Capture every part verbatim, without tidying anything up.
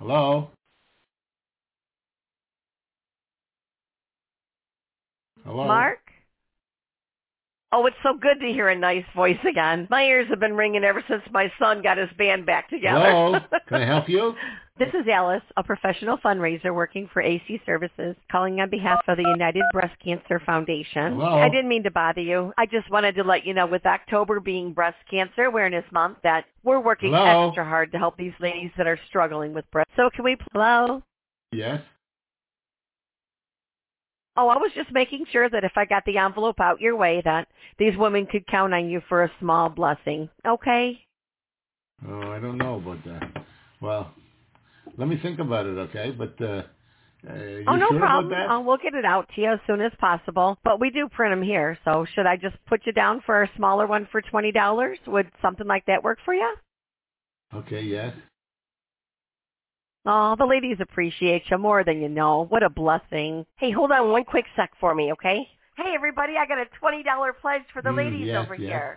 Hello? Hello? Mark? Oh, it's so good to hear a nice voice again. My ears have been ringing ever since my son got his band back together. Hello? Can I help you? This is Alice, a professional fundraiser working for A C Services, calling on behalf of the United Breast Cancer Foundation. Hello? I didn't mean to bother you. I just wanted to let you know with October being Breast Cancer Awareness Month that we're working Hello? extra hard to help these ladies that are struggling with breast. So can we... Hello? Yes? Oh, I was just making sure that if I got the envelope out your way that these women could count on you for a small blessing. Okay? Oh, I don't know about that. Well, let me think about it, okay? But, uh, uh you Oh, no sure about problem. that? Uh, we'll get it out to you as soon as possible. But we do print them here, so should I just put you down for a smaller one for twenty dollars? Would something like that work for you? Okay, yes. Oh, the ladies appreciate you more than you know. What a blessing. Hey, hold on one quick sec for me, okay? Hey, everybody, I got a twenty dollars pledge for the Mm, ladies yes, over yes. here.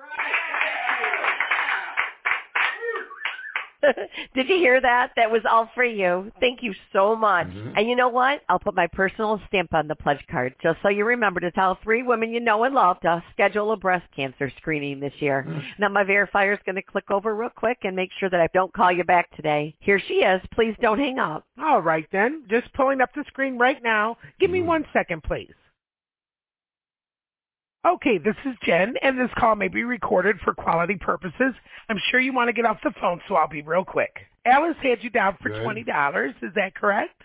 Did you hear that? That was all for you. Thank you so much. Mm-hmm. And you know what? I'll put my personal stamp on the pledge card just so you remember to tell three women you know and love to schedule a breast cancer screening this year. Mm. Now, my verifier is going to click over real quick and make sure that I don't call you back today. Here she is. Please don't hang up. All right, then. Just pulling up the screen right now. Give me Mm. one second, please. Okay, this is Jen, and this call may be recorded for quality purposes. I'm sure you want to get off the phone, so I'll be real quick. Alice had you down for Good. twenty dollars. Is that correct?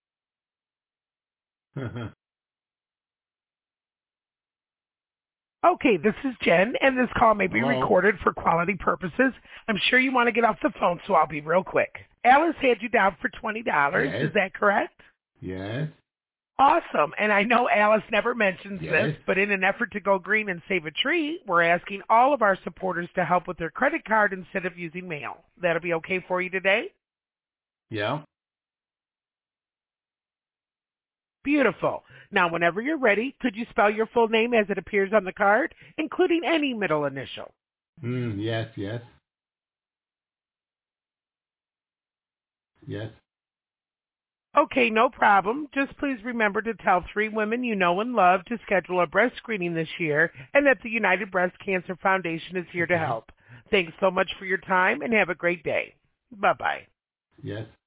Okay, this is Jen, and this call may be Hello? recorded for quality purposes. I'm sure you want to get off the phone, so I'll be real quick. Alice had you down for twenty dollars. Yes. Is that correct? Yes. Awesome. And I know Alice never mentions Yes. this, but in an effort to go green and save a tree, we're asking all of our supporters to help with their credit card instead of using mail. That'll be okay for you today? Yeah. Beautiful. Now, whenever you're ready, could you spell your full name as it appears on the card, including any middle initial? Mm, yes, yes. Yes. Okay, no problem. Just please remember to tell three women you know and love to schedule a breast screening this year and that the United Breast Cancer Foundation is here to Okay. help. Thanks so much for your time and have a great day. Bye-bye. Yes.